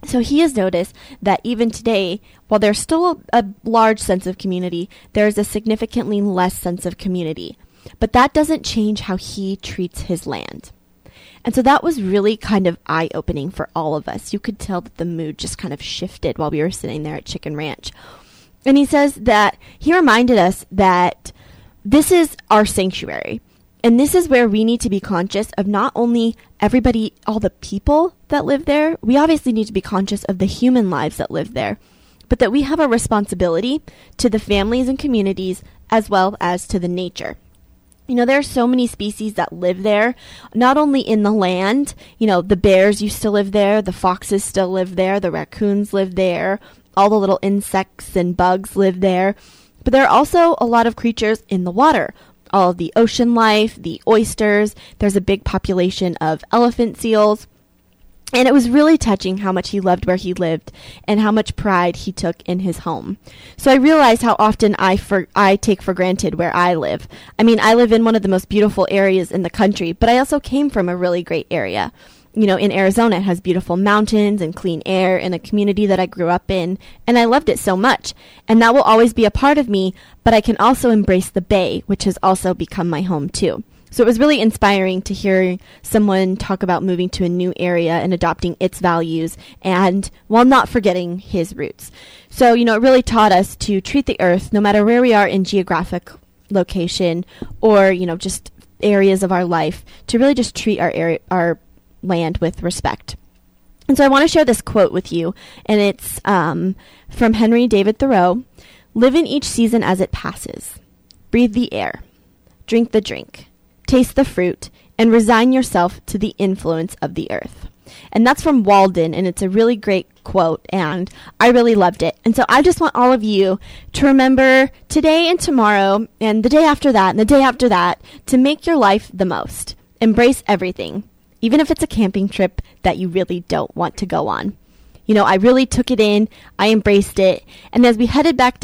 So he has noticed that even today, while there's still a large sense of community, there's a significantly less sense of community. But that doesn't change how he treats his land. And so that was really kind of eye-opening for all of us. You could tell that the mood just kind of shifted while we were sitting there at Chicken Ranch. And he says that he reminded us that this is our sanctuary. And this is where we need to be conscious of not only everybody, all the people that live there. We obviously need to be conscious of the human lives that live there, but that we have a responsibility to the families and communities as well as to the nature. You know, there are so many species that live there, not only in the land. You know, the bears used to live there, the foxes still live there, the raccoons live there, all the little insects and bugs live there. But there are also a lot of creatures in the water. All of the ocean life, the oysters. There's a big population of elephant seals. And it was really touching how much he loved where he lived and how much pride he took in his home. So I realized how often I take for granted where I live. I mean, I live in one of the most beautiful areas in the country, but I also came from a really great area. You know, in Arizona, it has beautiful mountains and clean air in a community that I grew up in, and I loved it so much. And that will always be a part of me, but I can also embrace the Bay, which has also become my home too. So it was really inspiring to hear someone talk about moving to a new area and adopting its values, and while not forgetting his roots. So, you know, it really taught us to treat the earth, no matter where we are in geographic location or, you know, just areas of our life, to really just treat our land with respect. And so I want to share this quote with you, and it's from Henry David Thoreau. Live in each season as it passes. Breathe the air. Drink the drink. Taste the fruit. And resign yourself to the influence of the earth. And that's from Walden, and it's a really great quote, and I really loved it. And so I just want all of you to remember today and tomorrow, and the day after that, and the day after that, to make your life the most. Embrace everything. Even if it's a camping trip that you really don't want to go on. You know, I really took it in. I embraced it. And as we headed back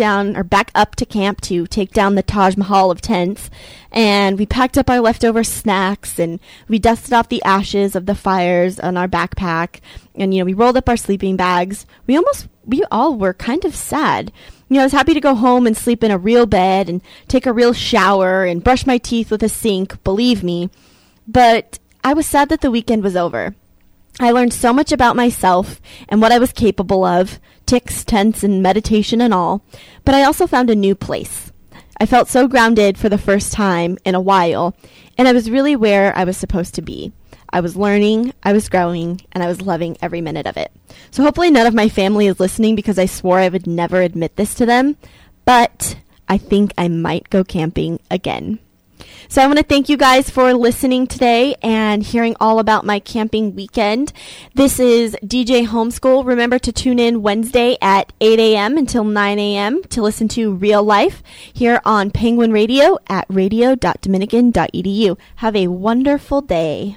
up to camp to take down the Taj Mahal of tents, and we packed up our leftover snacks, and we dusted off the ashes of the fires on our backpack, and, you know, we rolled up our sleeping bags, we all were kind of sad. You know, I was happy to go home and sleep in a real bed and take a real shower and brush my teeth with a sink, believe me. But I was sad that the weekend was over. I learned so much about myself and what I was capable of, ticks, tents, and meditation and all, but I also found a new place. I felt so grounded for the first time in a while, and I was really where I was supposed to be. I was learning, I was growing, and I was loving every minute of it. So hopefully none of my family is listening because I swore I would never admit this to them, but I think I might go camping again. So I want to thank you guys for listening today and hearing all about my camping weekend. This is DJ Homeschool. Remember to tune in Wednesday at 8 a.m. until 9 a.m. to listen to Real Life here on Penguin Radio at radio.dominican.edu. Have a wonderful day.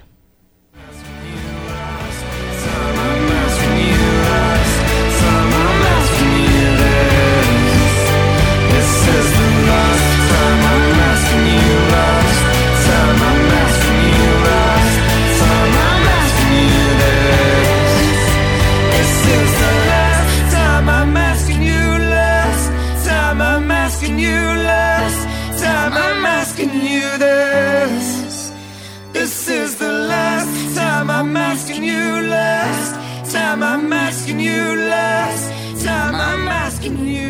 This is the last time I'm asking you, last time I'm asking you, last time I'm asking you.